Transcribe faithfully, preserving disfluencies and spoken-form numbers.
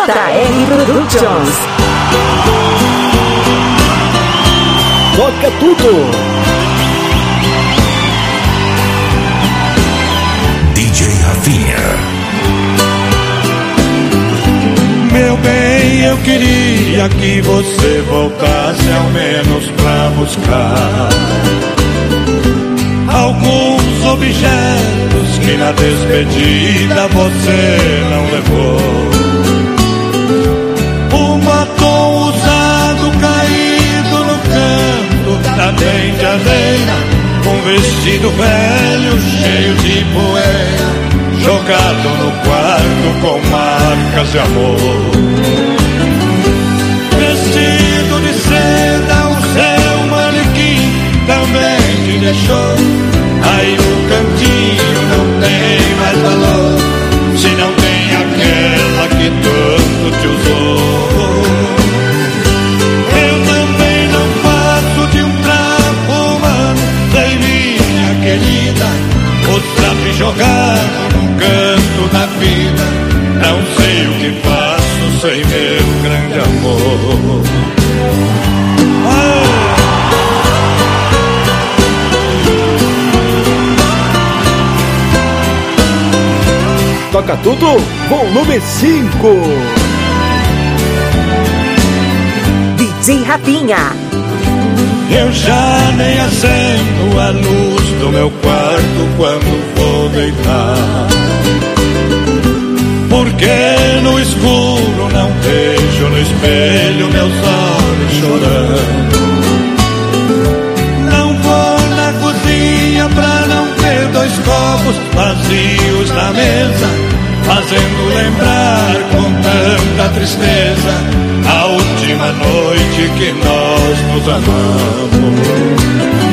R Productions. Toca tudo. D J Rafinha. Meu bem, eu queria que você voltasse ao menos pra buscar alguns objetos que na despedida você não levou. Um batom usado caído no canto da penteadeira, um vestido velho cheio de poeira jogado no quarto com marcas de amor. Vestido de seda, o seu manequim também te deixou. Aí no cantinho não tem mais valor, se não tem aquela que tanto te usou. Eu também não passo de um trapo humano, sei minha querida, o trapo jogado num canto da vida. Não sei o que faço sem meu grande amor. Ah! Toca tudo, volume cinco. D J Rafinha. Eu já nem acendo a luz do meu quarto quando vou deitar, porque no escuro não vejo no espelho meus olhos chorando. Não vou na cozinha pra não ter dois copos vazios na mesa, fazendo lembrar com tanta tristeza a última noite que nós nos amamos.